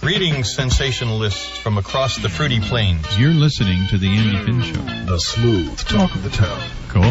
Greetings, sensationalists from across the fruity plains. You're listening to the Andy Finn Show. The smooth talk of the town. Cool.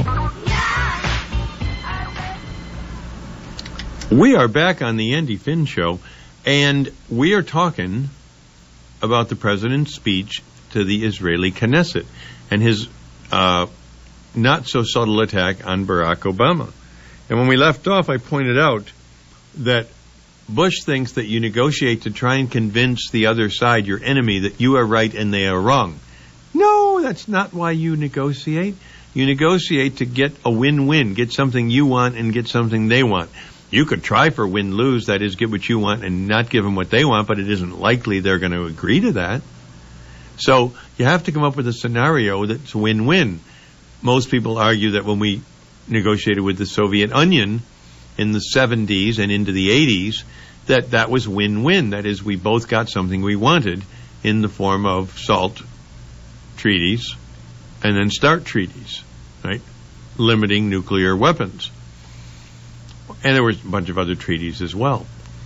We are back on the Andy Finn Show, and we are talking about the president's speech to the Israeli Knesset and his not-so-subtle attack on Barack Obama. And when we left off, I pointed out that Bush thinks that you negotiate to try and convince the other side, your enemy, that you are right and they are wrong. No, that's not why you negotiate. You negotiate to get a win-win, get something you want and get something they want. You could try for win-lose, that is, get what you want and not give them what they want, but it isn't likely they're going to agree to that. So you have to come up with a scenario that's win-win. Most people argue that when we negotiated with the Soviet Union in the 70s and into the 80s, that was win-win. That is, we both got something we wanted in the form of SALT treaties and then START treaties, right? Limiting nuclear weapons. And there was a bunch of other treaties as well.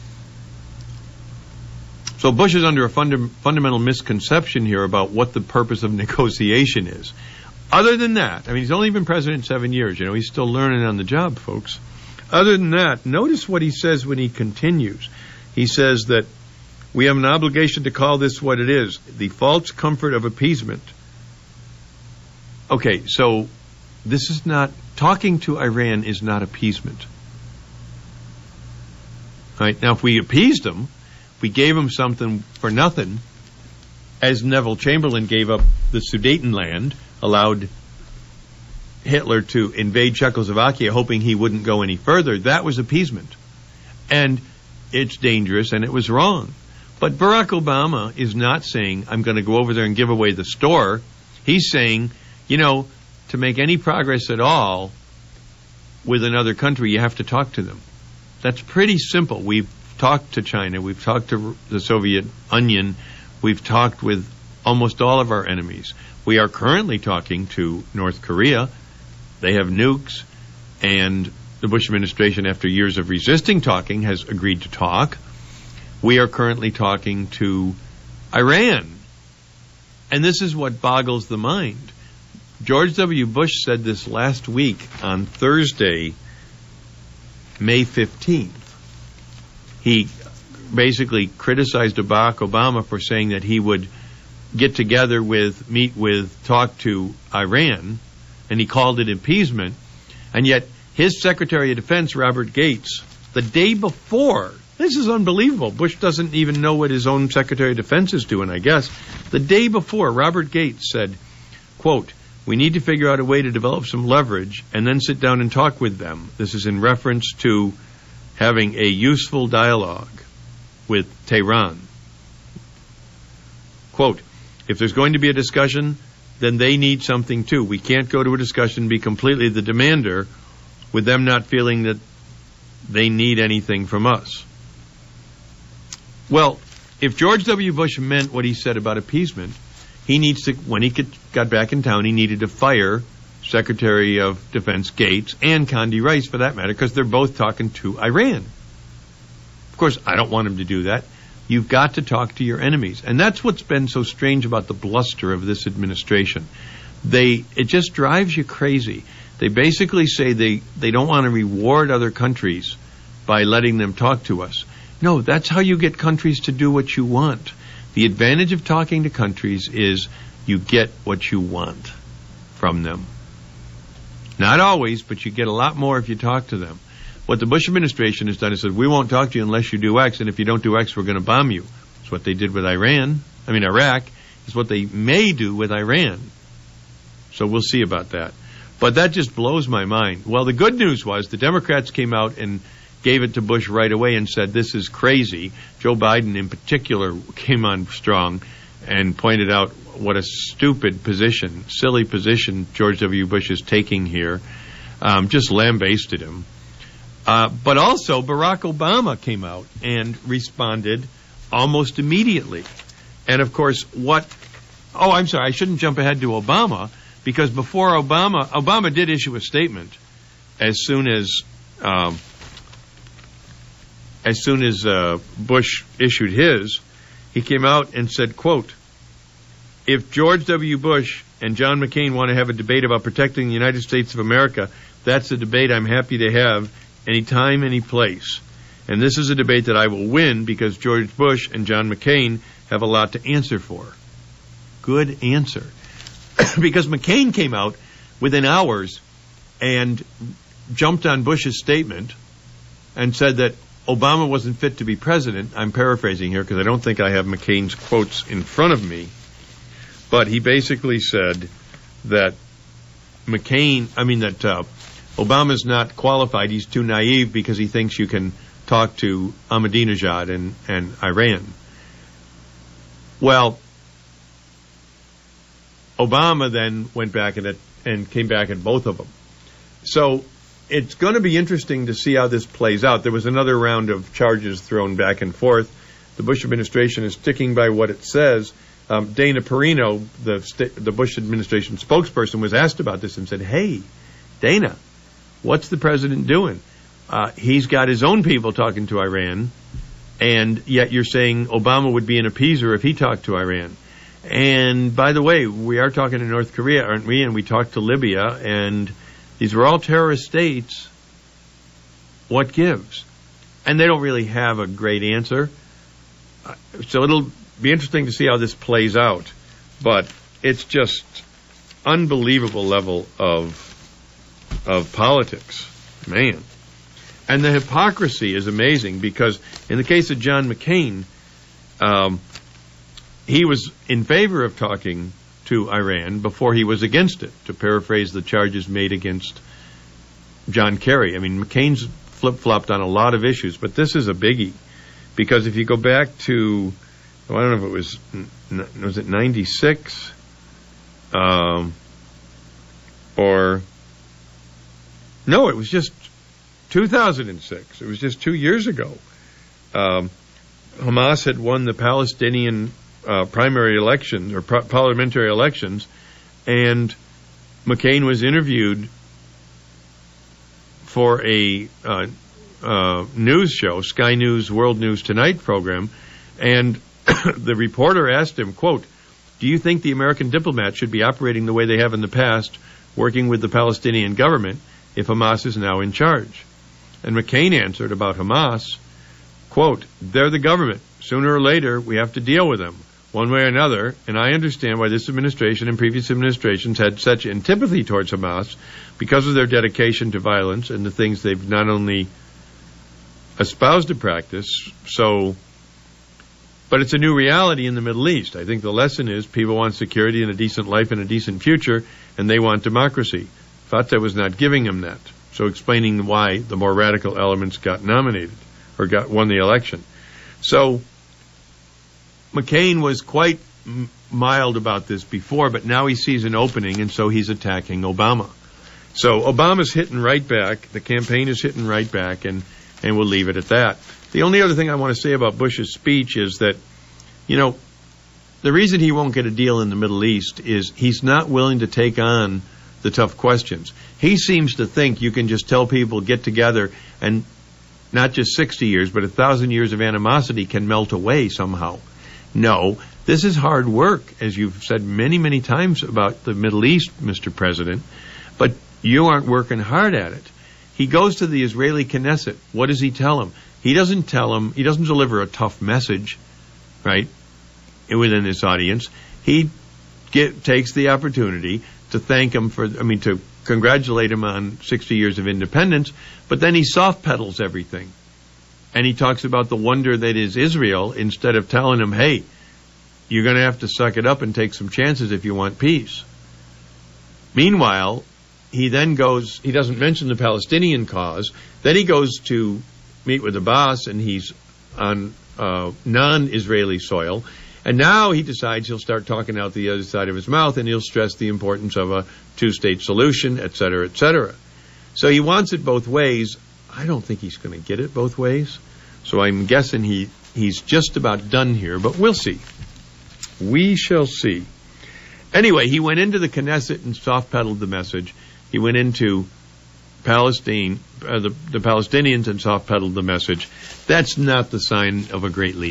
So Bush is under a fundamental misconception here about what the purpose of negotiation is. Other than that, I mean, he's only been president 7 years. You know, he's still learning on the job, folks. Other than that, notice what he says when he continues. He says that we have an obligation to call this what it is, the false comfort of appeasement. Okay, so this is not, talking to Iran is not appeasement. Right? Now, if we appeased them, we gave them something for nothing, as Neville Chamberlain gave up the Sudetenland, allowed Hitler to invade Czechoslovakia, hoping he wouldn't go any further, that was appeasement. And it's dangerous, and it was wrong. But Barack Obama is not saying, I'm going to go over there and give away the store. He's saying, you know, to make any progress at all with another country, you have to talk to them. That's pretty simple. We've talked to China. We've talked to the Soviet Union. We've talked with almost all of our enemies. We are currently talking to North Korea. They have nukes, and the Bush administration, after years of resisting talking, has agreed to talk. We are currently talking to Iran. And this is what boggles the mind. George W. Bush said this last week on Thursday, May 15th. He basically criticized Barack Obama for saying that he would get together meet with, talk to Iran, and he called it appeasement. And yet his Secretary of Defense, Robert Gates, the day before, this is unbelievable. Bush doesn't even know what his own Secretary of Defense is doing, I guess. The day before, Robert Gates said, quote, we need to figure out a way to develop some leverage and then sit down and talk with them. This is in reference to having a useful dialogue with Tehran. Quote, if there's going to be a discussion, then they need something too. We can't go to a discussion and be completely the demander with them not feeling that they need anything from us. Well, if George W. Bush meant what he said about appeasement, he needs to, when he got back in town, he needed to fire Secretary of Defense Gates and Condi Rice, for that matter, because they're both talking to Iran. Of course, I don't want him to do that. You've got to talk to your enemies. And that's what's been so strange about the bluster of this administration. It just drives you crazy. They basically say they don't want to reward other countries by letting them talk to us. No, that's how you get countries to do what you want. The advantage of talking to countries is you get what you want from them. Not always, but you get a lot more if you talk to them. What the Bush administration has done is said, we won't talk to you unless you do X, and if you don't do X, we're going to bomb you. It's what they did with Iraq. It's what they may do with Iran. So we'll see about that. But that just blows my mind. Well, the good news was the Democrats came out and gave it to Bush right away and said, this is crazy. Joe Biden in particular came on strong and pointed out what a stupid position, silly position George W. Bush is taking here. Just lambasted him. But also Barack Obama came out and responded almost immediately. And of course, I'm sorry, I shouldn't jump ahead to Obama, because before Obama did issue a statement as soon as Bush issued his. he came out and said, quote, if George W. Bush and John McCain want to have a debate about protecting the United States of America, that's a debate I'm happy to have anytime, any place. And this is a debate that I will win because George Bush and John McCain have a lot to answer for. Good answer. Because McCain came out within hours and jumped on Bush's statement and said that Obama wasn't fit to be president. I'm paraphrasing here because I don't think I have McCain's quotes in front of me. But he basically said that Obama's not qualified. He's too naive because he thinks you can talk to Ahmadinejad and Iran. Well, Obama then went back and came back at both of them. So it's going to be interesting to see how this plays out. There was another round of charges thrown back and forth. The Bush administration is sticking by what it says. Dana Perino, the Bush administration spokesperson, was asked about this and said, hey, Dana, what's the president doing? He's got his own people talking to Iran, and yet you're saying Obama would be an appeaser if he talked to Iran. And by the way, we are talking to North Korea, aren't we? And we talked to Libya, and these were all terrorist states. What gives? And they don't really have a great answer. So it'll be interesting to see how this plays out. But it's just unbelievable level of politics. Man. And the hypocrisy is amazing because in the case of John McCain, he was in favor of talking to Iran before he was against it, to paraphrase the charges made against John Kerry. I mean, McCain's flip-flopped on a lot of issues, but this is a biggie. Because if you go back to, I don't know if it was it 96? No, it was just 2006. It was just 2 years ago. Hamas had won the Palestinian primary elections or parliamentary elections, and McCain was interviewed for a news show, Sky News World News Tonight program, and the reporter asked him, quote, do you think the American diplomats should be operating the way they have in the past, working with the Palestinian government, if Hamas is now in charge? And McCain answered about Hamas, quote, they're the government. Sooner or later, we have to deal with them, one way or another, and I understand why this administration and previous administrations had such antipathy towards Hamas because of their dedication to violence and the things they've not only espoused to practice, but it's a new reality in the Middle East. I think the lesson is people want security and a decent life and a decent future, and they want democracy. Fatah was not giving them that. So explaining why the more radical elements got nominated or won the election. So McCain was quite mild about this before, but now he sees an opening, and so he's attacking Obama. So Obama's hitting right back. The campaign is hitting right back, and we'll leave it at that. The only other thing I want to say about Bush's speech is that, the reason he won't get a deal in the Middle East is he's not willing to take on the tough questions. He seems to think you can just tell people, get together, and not just 60 years, but 1,000 years of animosity can melt away somehow. No, this is hard work, as you've said many, many times about the Middle East, Mr. President, but you aren't working hard at it. He goes to the Israeli Knesset. What does he tell him? He doesn't deliver a tough message, right, within this audience. He takes the opportunity to thank him to congratulate him on 60 years of independence, but then he soft pedals everything. And he talks about the wonder that is Israel instead of telling him, hey, you're going to have to suck it up and take some chances if you want peace. Meanwhile, he then goes, he doesn't mention the Palestinian cause, then he goes to meet with Abbas, and he's on non-Israeli soil, and now he decides he'll start talking out the other side of his mouth, and he'll stress the importance of a two-state solution, et cetera, et cetera. So he wants it both ways. I don't think he's going to get it both ways, so I'm guessing he's just about done here, but we'll see. We shall see. Anyway, he went into the Knesset and soft-pedaled the message. He went into Palestine, the Palestinians, and soft-pedaled the message. That's not the sign of a great leader.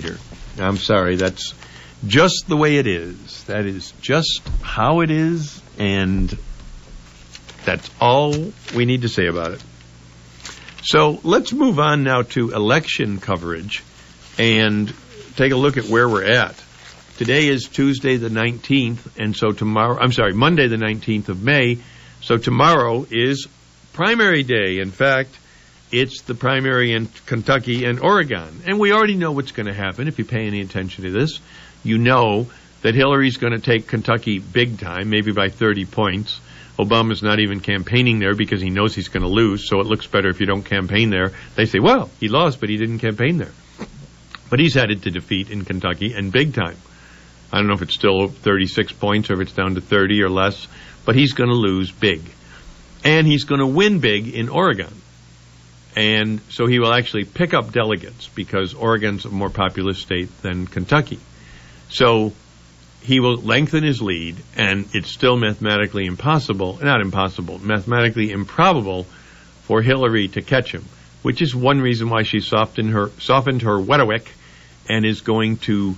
I'm sorry. That's just the way it is. That is just how it is, and that's all we need to say about it. So let's move on now to election coverage and take a look at where we're at. Today is Tuesday the 19th, and so Monday the 19th of May. So tomorrow is primary day. In fact, it's the primary in Kentucky and Oregon. And we already know what's going to happen if you pay any attention to this. You know that Hillary's going to take Kentucky big time, maybe by 30 points. Obama's not even campaigning there because he knows he's going to lose, so it looks better if you don't campaign there. They say, well, he lost, but he didn't campaign there. But he's headed to defeat in Kentucky and big time. I don't know if it's still 36 points or if it's down to 30 or less, but he's going to lose big. And he's going to win big in Oregon. And so he will actually pick up delegates because Oregon's a more populous state than Kentucky. So he will lengthen his lead, and it's still mathematically mathematically improbable for Hillary to catch him, which is one reason why she softened her rhetoric and is going to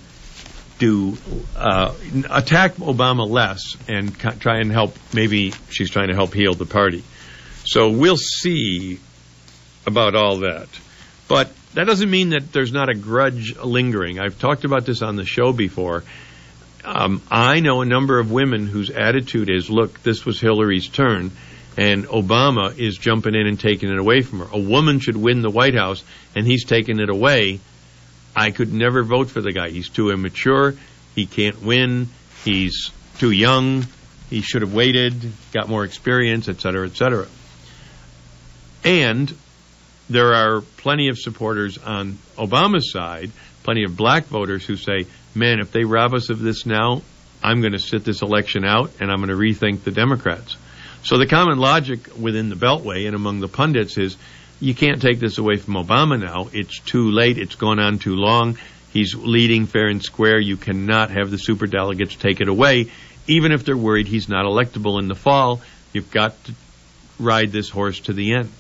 attack Obama less and try and help. Maybe she's trying to help heal the party. So we'll see about all that. But that doesn't mean that there's not a grudge lingering. I've talked about this on the show before. I know a number of women whose attitude is, look, this was Hillary's turn, and Obama is jumping in and taking it away from her. A woman should win the White House, and he's taking it away. I could never vote for the guy. He's too immature. He can't win. He's too young. He should have waited, got more experience, et cetera, et cetera. And there are plenty of supporters on Obama's side, plenty of black voters who say, man, if they rob us of this now, I'm going to sit this election out and I'm going to rethink the Democrats. So the common logic within the Beltway and among the pundits is you can't take this away from Obama now. It's too late. It's gone on too long. He's leading fair and square. You cannot have the superdelegates take it away. Even if they're worried he's not electable in the fall, you've got to ride this horse to the end.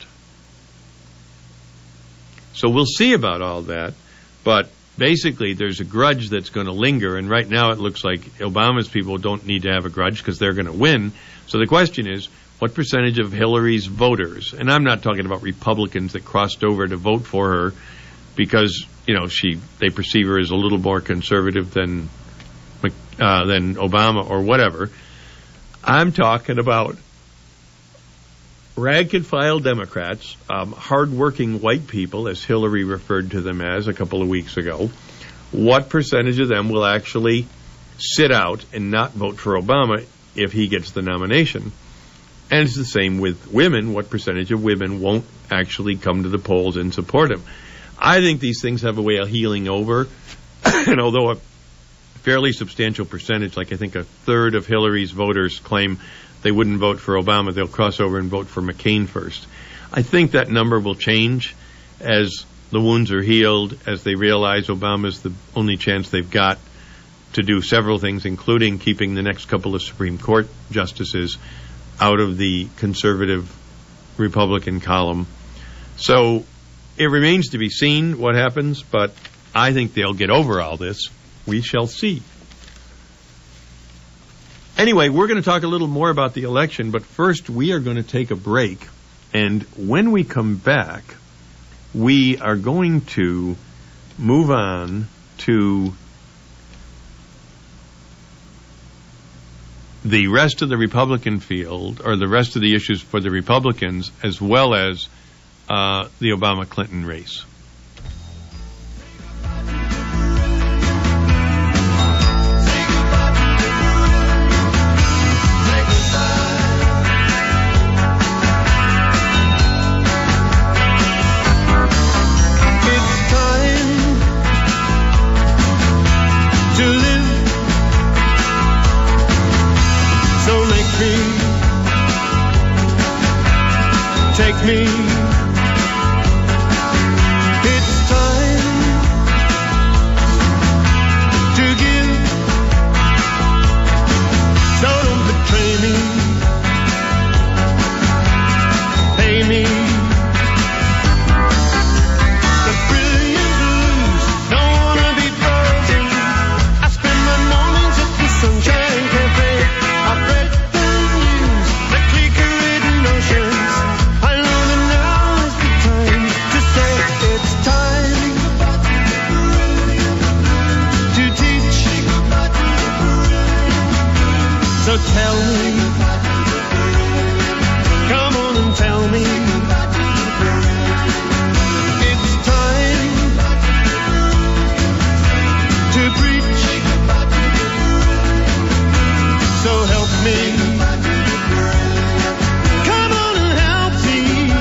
So we'll see about all that, but basically there's a grudge that's going to linger, and right now it looks like Obama's people don't need to have a grudge because they're going to win. So the question is, what percentage of Hillary's voters, and I'm not talking about Republicans that crossed over to vote for her because, you know, they perceive her as a little more conservative than Obama or whatever. I'm talking about rank-and-file Democrats, hard-working white people, as Hillary referred to them as a couple of weeks ago. What percentage of them will actually sit out and not vote for Obama if he gets the nomination? And it's the same with women. What percentage of women won't actually come to the polls and support him? I think these things have a way of healing over. And although a fairly substantial percentage, like I think a third of Hillary's voters claim they wouldn't vote for Obama, they'll cross over and vote for McCain first. I think that number will change as the wounds are healed, as they realize Obama's the only chance they've got to do several things, including keeping the next couple of Supreme Court justices out of the conservative Republican column. So it remains to be seen what happens, but I think they'll get over all this. We shall see. Anyway, we're going to talk a little more about the election, but first we are going to take a break. And when we come back, we are going to move on to the rest of the Republican field, or the rest of the issues for the Republicans, as well as the Obama-Clinton race. Take me. It's time to give. So don't betray me. Pay me. The brilliant blues don't wanna be broke. So tell me, come on and tell me, it's time to preach. So help me, come on and help me.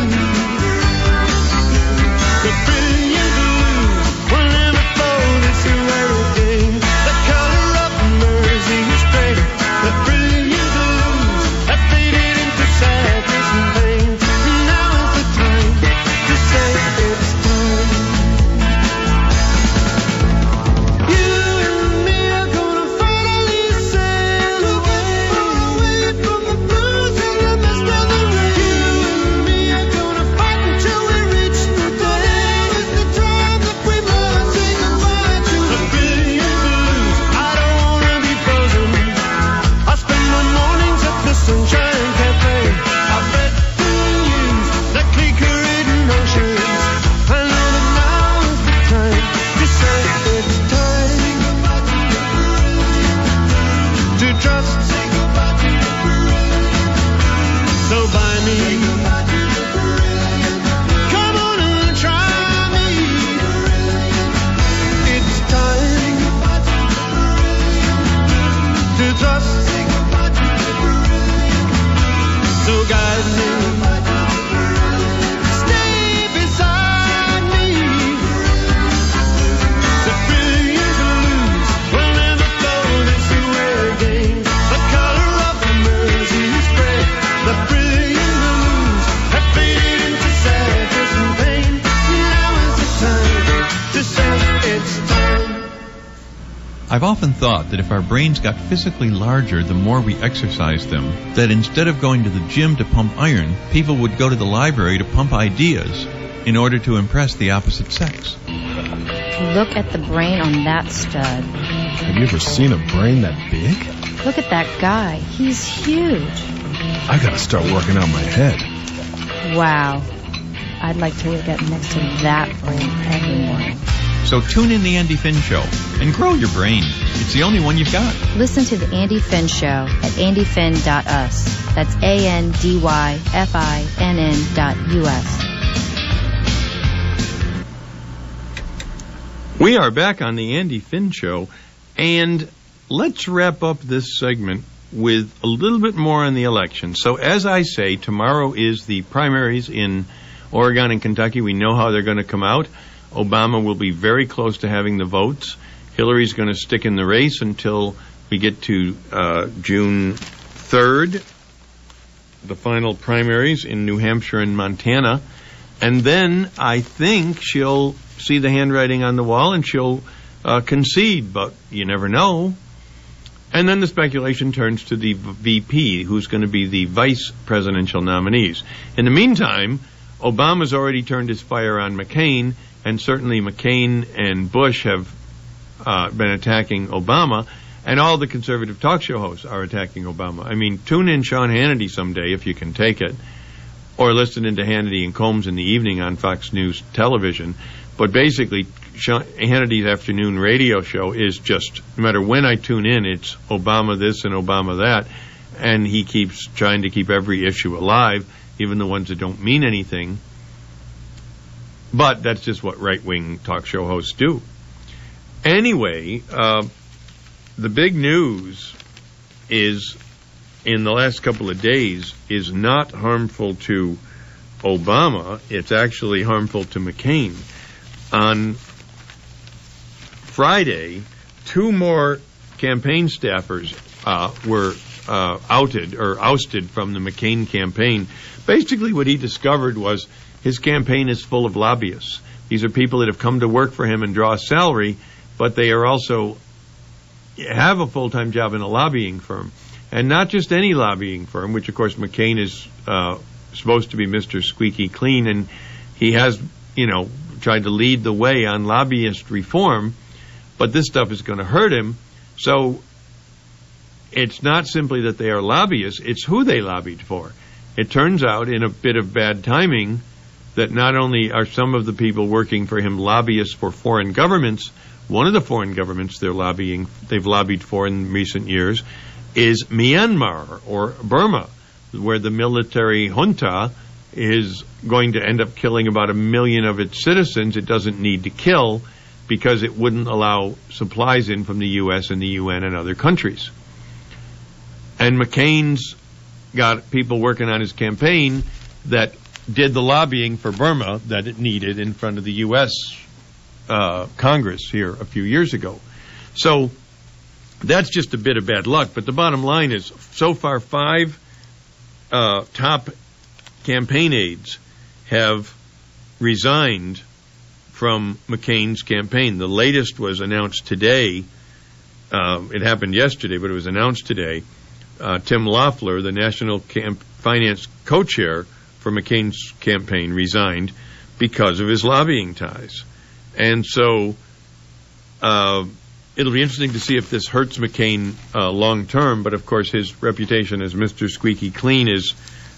The brilliant blues will never flow this way again. The color of Mersey's spray, the brilliant blues have faded into sadness and pain. Now is the time to say it's time. You and me are gonna finally sail away from the blues and the mist and the rain. You and me are gonna fight until we reach the day. It's the time that we must say goodbye to the brilliant blues. I don't wanna be frozen. I spend my mornings at the Sunshine Cafe. I've read the news, the clicker-ridden oceans. I know that now is the time to say it's time to trust. So buy me, come on and try me. It's time to trust. So guide me, stay beside me. The brilliant blues will never flow this way again. The color of the Mersey's spray, the brilliant blues have faded into sadness and pain. Now is the time to say it's time. I've often thought that if our brains got physically larger the more we exercised them, that instead of going to the gym to pump iron, people would go to the library to pump ideas in order to impress the opposite sex. Look at the brain on that stud. Have you ever seen a brain that big? Look at that guy. He's huge. I gotta start working out my head. Wow. I'd like to get next to that brain every morning. So tune in the Andy Finn Show and grow your brain. It's the only one you've got. Listen to the Andy Finn Show at andyfinn.us. That's ANDYFINN.US. We are back on the Andy Finn Show, and let's wrap up this segment with a little bit more on the election. So as I say, tomorrow is the primaries in Oregon and Kentucky. We know how they're going to come out. Obama will be very close to having the votes. Hillary's going to stick in the race until we get to June 3rd, the final primaries in New Hampshire and Montana. And then I think she'll see the handwriting on the wall and she'll concede, but you never know. And then the speculation turns to the VP, who's going to be the vice presidential nominees. In the meantime, Obama's already turned his fire on McCain, and certainly McCain and Bush have been attacking Obama, and all the conservative talk show hosts are attacking Obama. I mean, tune in Sean Hannity someday if you can take it, or listen into Hannity and Combs in the evening on Fox News television. But basically, Hannity's afternoon radio show is just, no matter when I tune in, it's Obama this and Obama that, and he keeps trying to keep every issue alive, even the ones that don't mean anything. But that's just what right-wing talk show hosts do. Anyway, the big news is, in the last couple of days, is not harmful to Obama. It's actually harmful to McCain. On Friday, 2 more campaign staffers were outed or ousted from the McCain campaign. Basically, what he discovered was his campaign is full of lobbyists. These are people that have come to work for him and draw a salary, but they are also have a full-time job in a lobbying firm. And not just any lobbying firm, which, of course, McCain is supposed to be Mr. Squeaky Clean, and he has, tried to lead the way on lobbyist reform, but this stuff is going to hurt him. So it's not simply that they are lobbyists, it's who they lobbied for. It turns out, in a bit of bad timing, that not only are some of the people working for him lobbyists for foreign governments, one of the foreign governments they've lobbied for in recent years, is Myanmar, or Burma, where the military junta is going to end up killing about 1 million of its citizens it doesn't need to kill because it wouldn't allow supplies in from the U.S. and the UN and other countries. And McCain's got people working on his campaign that did the lobbying for Burma that it needed in front of the U.S. Congress here a few years ago. So that's just a bit of bad luck. But the bottom line is, so far 5 top campaign aides have resigned from McCain's campaign. The latest was announced today. It happened yesterday, but it was announced today. Tim Loeffler, the National Finance co-chair for McCain's campaign, resigned because of his lobbying ties. And so it'll be interesting to see if this hurts McCain long term, but of course his reputation as Mr. Squeaky Clean is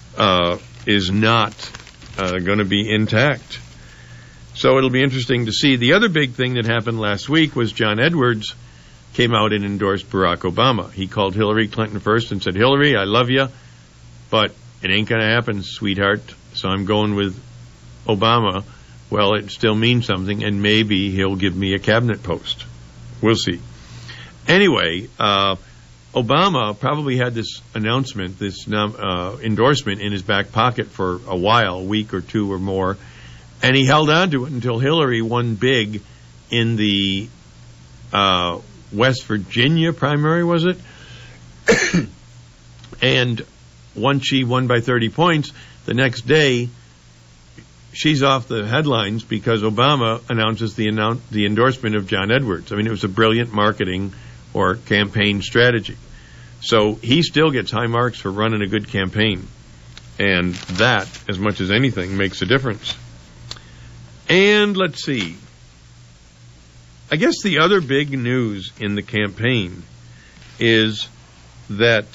not going to be intact. So it'll be interesting to see. The other big thing that happened last week was John Edwards came out and endorsed Barack Obama. He called Hillary Clinton first and said, "Hillary, I love you, but it ain't going to happen, sweetheart. So I'm going with Obama." Well, it still means something, and maybe he'll give me a cabinet post. We'll see. Anyway, Obama probably had this announcement, this endorsement in his back pocket for a while, a week or two or more, and he held on to it until Hillary won big in the West Virginia primary, was it? And once she won by 30 points, the next day she's off the headlines because Obama announces the endorsement of John Edwards. I mean, it was a brilliant marketing or campaign strategy. So he still gets high marks for running a good campaign. And that, as much as anything, makes a difference. And let's see. I guess the other big news in the campaign is that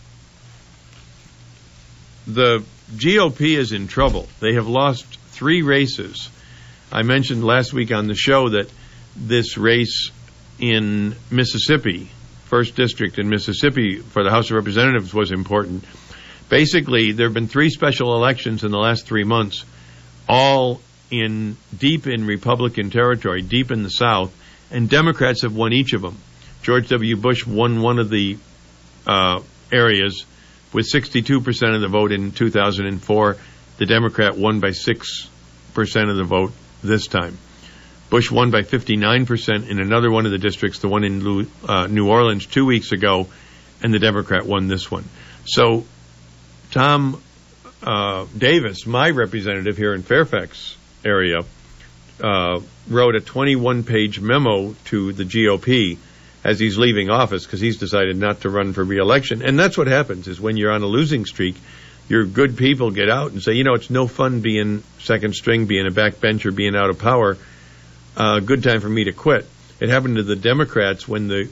the GOP is in trouble. They have lost 3 races. I mentioned last week on the show that this race in Mississippi, 1st District in Mississippi for the House of Representatives, was important. Basically, there have been 3 special elections in the last 3 months, all deep in Republican territory, deep in the South, and Democrats have won each of them. George W. Bush won one of the areas with 62% of the vote in 2004. The Democrat won by 6% of the vote this time. Bush won by 59% in another one of the districts, the one in New Orleans 2 weeks ago, and the Democrat won this one. So Tom Davis, my representative here in Fairfax area, wrote a 21-page memo to the GOP as he's leaving office because he's decided not to run for re-election. And that's what happens, is when you're on a losing streak, your good people get out and say, it's no fun being second string, being a backbencher, being out of power. Good time for me to quit. It happened to the Democrats when the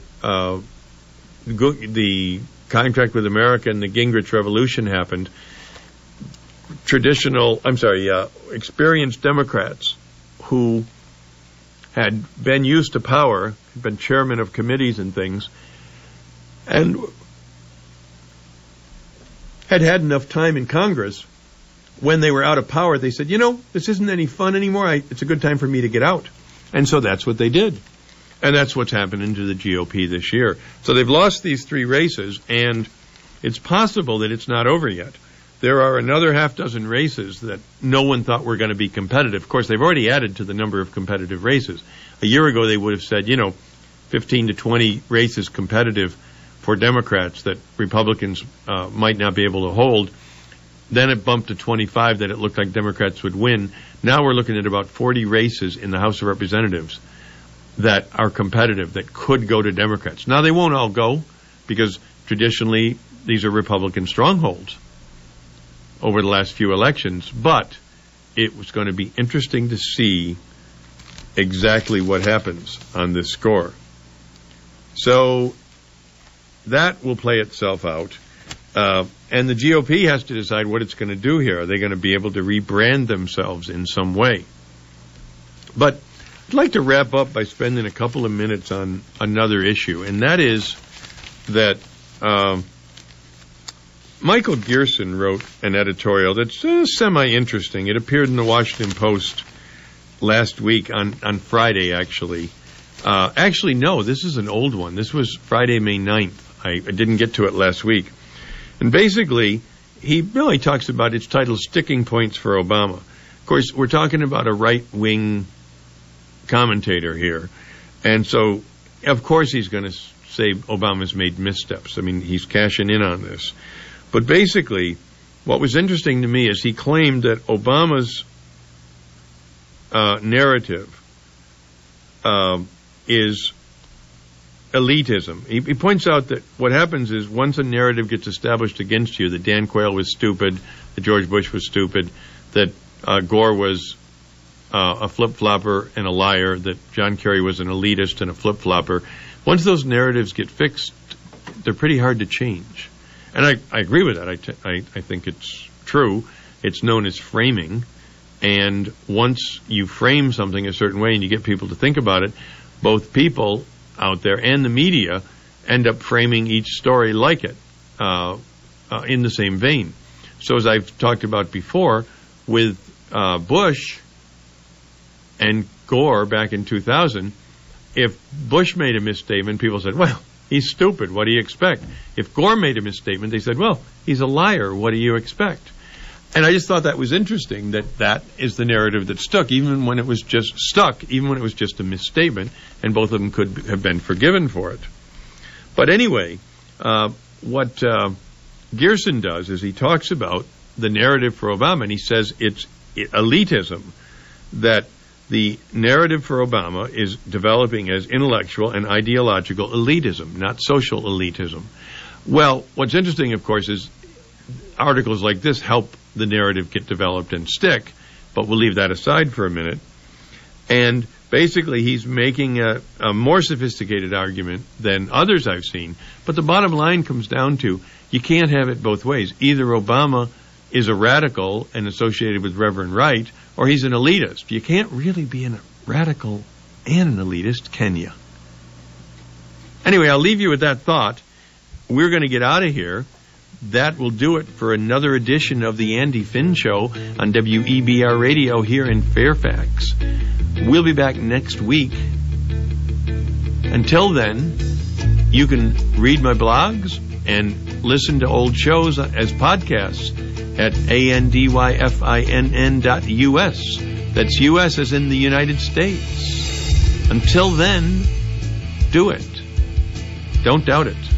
contract with America and the Gingrich Revolution happened. Experienced Democrats who had been used to power, been chairman of committees and things, and had enough time in Congress, when they were out of power, they said, this isn't any fun anymore. It's a good time for me to get out. And so that's what they did. And that's what's happening to the GOP this year. So they've lost these 3 races, and it's possible that it's not over yet. There are another half dozen races that no one thought were going to be competitive. Of course, they've already added to the number of competitive races. A year ago, they would have said, 15 to 20 races competitive for Democrats that Republicans might not be able to hold. Then it bumped to 25 that it looked like Democrats would win. Now we're looking at about 40 races in the House of Representatives that are competitive, that could go to Democrats. Now, they won't all go because traditionally these are Republican strongholds over the last few elections, but it was going to be interesting to see exactly what happens on this score. So that will play itself out. And the GOP has to decide what it's going to do here. Are they going to be able to rebrand themselves in some way? But I'd like to wrap up by spending a couple of minutes on another issue, and that is that Michael Gearson wrote an editorial that's semi-interesting. It appeared in the Washington Post last week on Friday, actually. No, this is an old one. This was Friday, May 9th. I didn't get to it last week. And basically, he really talks about its title, Sticking Points for Obama. Of course, we're talking about a right-wing commentator here. And so, of course, he's going to say Obama's made missteps. I mean, he's cashing in on this. But basically, what was interesting to me is he claimed that Obama's narrative is elitism. He points out that what happens is once a narrative gets established against you, that Dan Quayle was stupid, that George Bush was stupid, that Gore was a flip-flopper and a liar, that John Kerry was an elitist and a flip-flopper, once those narratives get fixed, they're pretty hard to change. And I agree with that. I think it's true. It's known as framing. And once you frame something a certain way and you get people to think about it, both people out there and the media end up framing each story like it in the same vein. So as I've talked about before, with Bush and Gore back in 2000, if Bush made a misstatement, people said, well, he's stupid. What do you expect? If Gore made a misstatement, they said, well, he's a liar. What do you expect? And I just thought that was interesting, that is the narrative that stuck, even when it was just a misstatement, and both of them could have been forgiven for it. But anyway, what Gearson does is he talks about the narrative for Obama, and he says it's elitism, that the narrative for Obama is developing as intellectual and ideological elitism, not social elitism. Well, what's interesting, of course, is articles like this help the narrative get developed and stick, but we'll leave that aside for a minute. And basically, he's making a more sophisticated argument than others I've seen. But the bottom line comes down to you can't have it both ways. Either Obama is a radical and associated with Reverend Wright, or he's an elitist. You can't really be a radical and an elitist, can you? Anyway, I'll leave you with that thought. We're going to get out of here. That will do it for another edition of the Andy Finn Show on WEBR Radio here in Fairfax. We'll be back next week. Until then, you can read my blogs and listen to old shows as podcasts at andyfinn.us. That's U.S. as in the United States. Until then, do it. Don't doubt it.